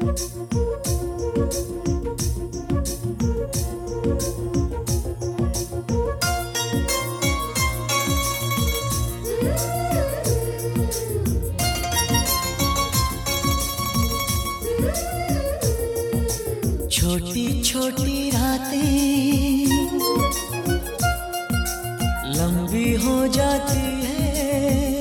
छोटी छोटी रातें लंबी हो जाती है,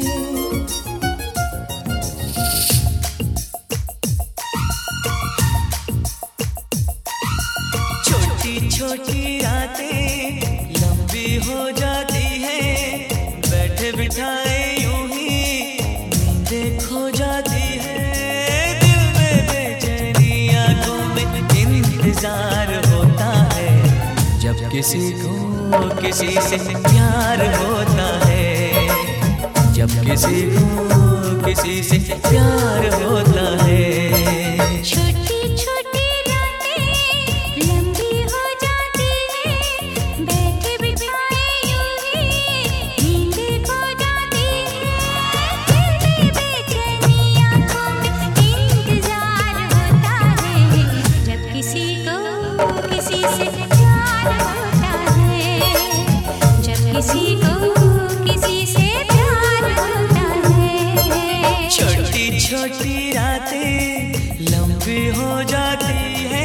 छोटी छोटी रातें लंबी हो जाती है, बैठे बिठाए यूं ही नींदें खो जाती है, दिल में बेचैनी आंखों में इंतजार होता है, जब किसी को किसी से प्यार होता है, जब किसी को किसी से प्यार होता है। छोटी छोटी रातें लंबी हो जाती है, बैठे बिठाए यूं ही नींदें खो जाती है, दिल में बेचैनी आंखों में इंतजार होता है, जब किसी को किसी से प्यार होता है, जब किसी को किसी से प्यार होता है। छोटी छोटी रातें लंबी हो जाती है।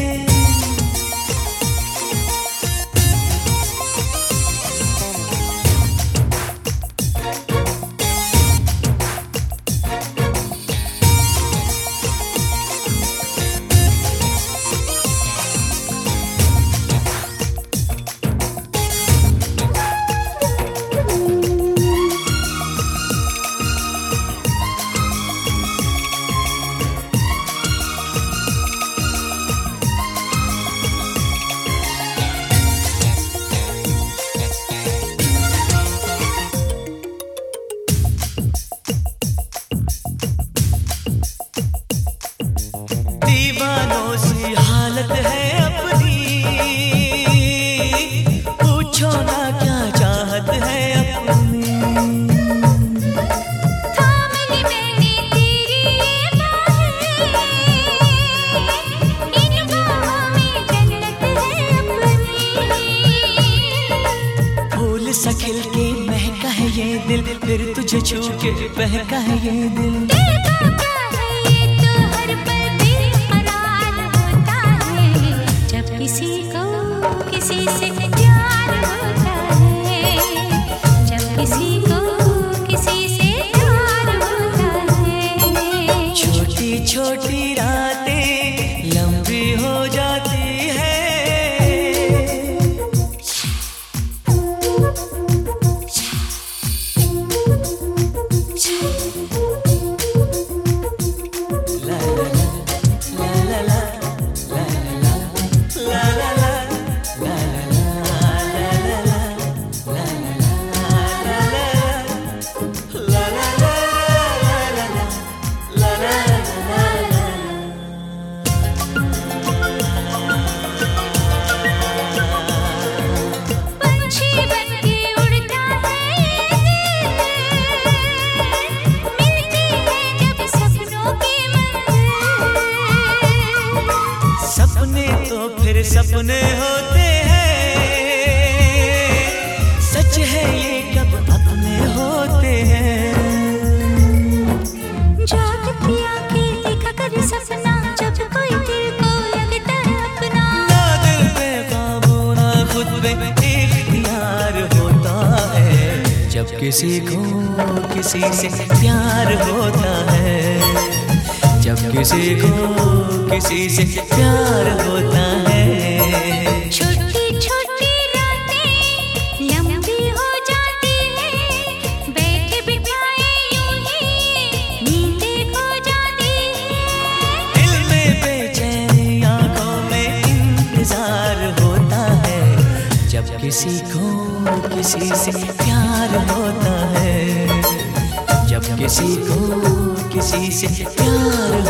दीवानों सी हालत है अपनी, पूछो ना क्या चाहत है अपनी, थाम ली मैंने तेरी ये बाहें, इन बाहों में जन्नत है अपनी, फूल सा खिल के महका है ये दिल, फिर तुझे छू के बहका है ये दिल, देखा क्या है ये तो हर पल बेकरार होता है, जब किसी को किसी से प्यार होता है, जब किसी को किसी से प्यार होता है। छोटी छोटी रातें लंबी हो जाती है। ला ला ला ला ला ला ला ला ला पंछी बनके उड़ता है ये दिल, मिलती है जब सपनों की मंजिल, सपने तो फिर सपने होते हैं, सच है ये कब अपने होते हैं, जागती आंखें देखा कर सपना, जब कोई दिल को लगता है अपना, ना दिल पे काबू ना खुद पे इख्तियार होता है, जब किसी को किसी से प्यार होता है, जब किसी को किसी से प्यार होता है। छोटी छोटी रातें लंबी हो जाती है, बैठे बिठाए यूं ही नींदें खो जाती है, दिल में बेचैनी आंखों में इंतजार होता है, जब किसी को किसी से प्यार होता है, जब किसी को किसी से प्यार